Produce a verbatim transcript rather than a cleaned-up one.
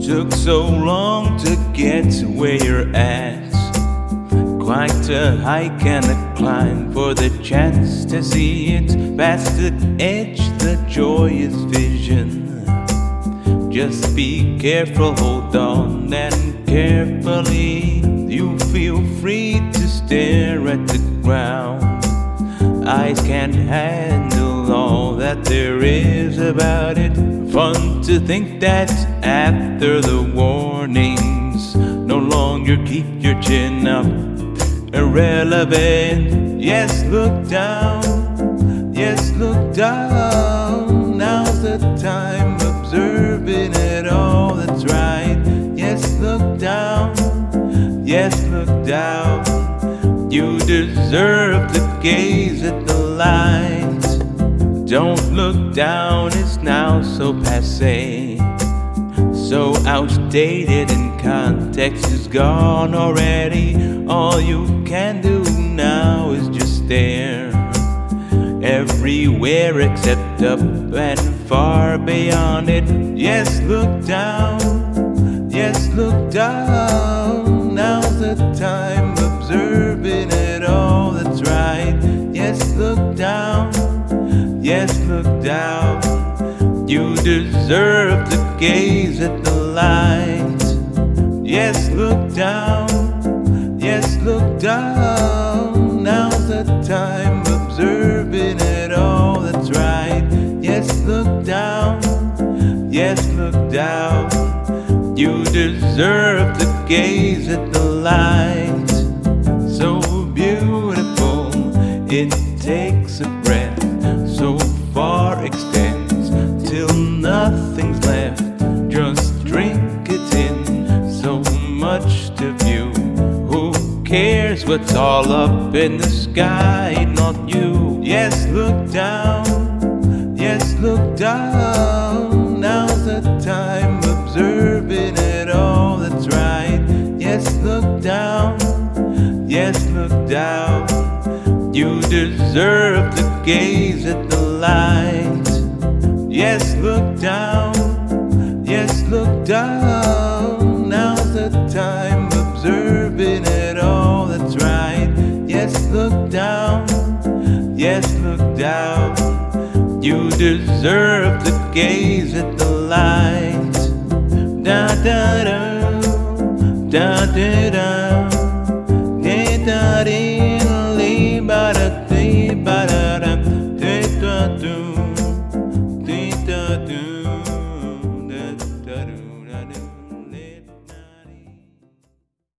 Took so long to get to where you're at. Quite a hike and a climb for the chance to see it past the edge, the joyous vision. Just be careful, hold on and carefully. You feel free to stare at the ground. Eyes can't handle all that there is about it. Fun to think that after the warnings, no longer keep your chin up. Irrelevant. Yes, look down. Yes, look down. Now's the time, observing it all. That's right. Yes, look down. Yes, look down. You deserve to gaze at the light. Don't look down, it's now so passé, so outdated and context is gone already. All you can do now is just stare everywhere except up and far beyond it. Yes, look down. Yes, look down. Now's the time, observing it all. That's right. Yes, look down. Yes, look down. You deserve to gaze at the light. Yes, look down. Yes, look down. Now's the time, observing it all. That's right. Yes, look down. Yes, look down. You deserve to gaze at the light. So beautiful, it takes a breath, so far extends till nothing's left. Just drink it in, so much to view. Who cares what's all up in the sky? Not you. Yes, look down. Yes, look down. Now's the time, observing it all. That's right. Yes, look down. Yes, look down. You deserve to gaze at the light. Yes, look down. Yes, look down. Now's the time, observing it all. That's right. Yes, look down. Yes, look down. You deserve to gaze at the light. Da da da, da da da.